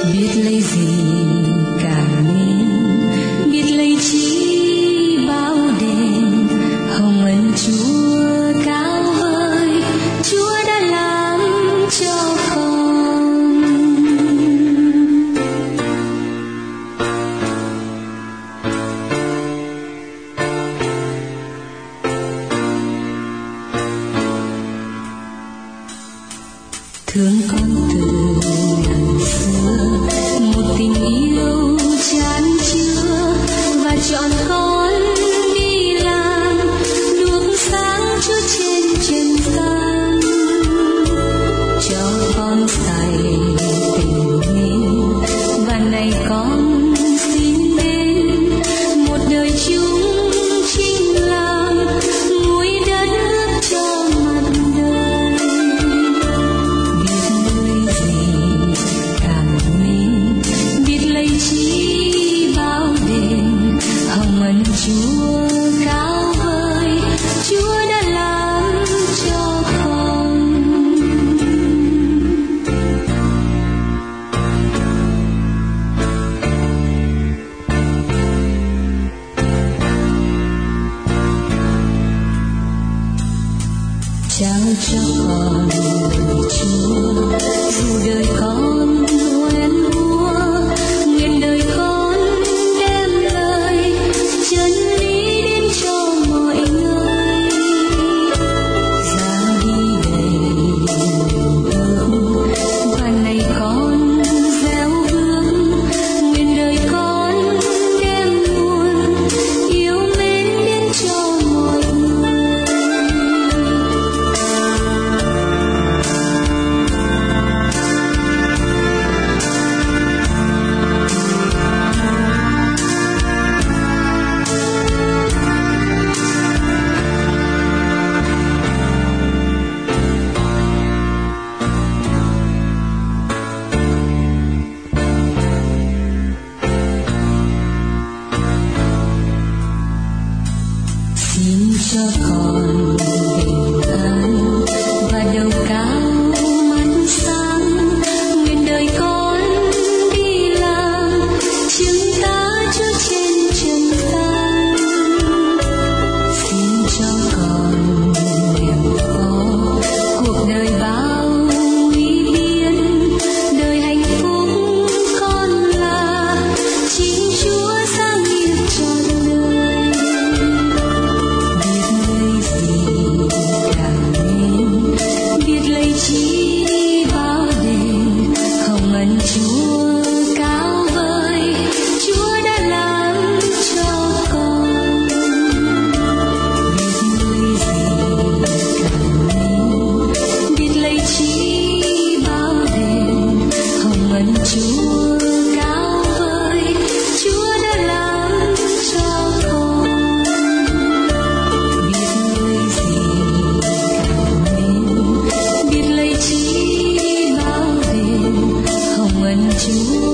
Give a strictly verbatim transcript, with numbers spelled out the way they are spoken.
biết lấy gì càng nên, biết lấy chi bao đền. Hồng ân Chúa cao vời, Chúa đã làm cho con. Thương con từ ngàn xưa, một tình yêu chan chứa, và chọn con đi làm đuốc sáng Chúa trên trên gian. Cho con say tình yêu, và này con xin đến một đời chúng chính làm nguội đất nước cho mặt đời. Chúa cao vời, Chúa đã làm cho con. Trao cho con lời Chúa, dù đời con hoen úa, nguyện đời con đem lời chân lý đến cho mọi người. Ra đi đầy niềm ước, và này con gieo bước, nguyện đời con đem nguồn yêu mến đến cho mọi người. Xin cho con bình an và đầu cao mắt sáng, nguyện đời con đi làm chứng tá Chúa trên trần gian. Xin cho con nghèo khó cuộc đời bao nguy biên, đời hạnh phúc con là chính Chúa sáng nghiệp trọn đời. Chi bao đền, hồng ân Chúa cao vời, Chúa đã làm cho con. Biết nuôi gì càng nên, biết lấy chi bao đền, hồng ân Chúa cao vời, Chúa đã làm cho con. Biết nuôi gì càng nên, biết lấy chi bao đền, hồng ân Chúa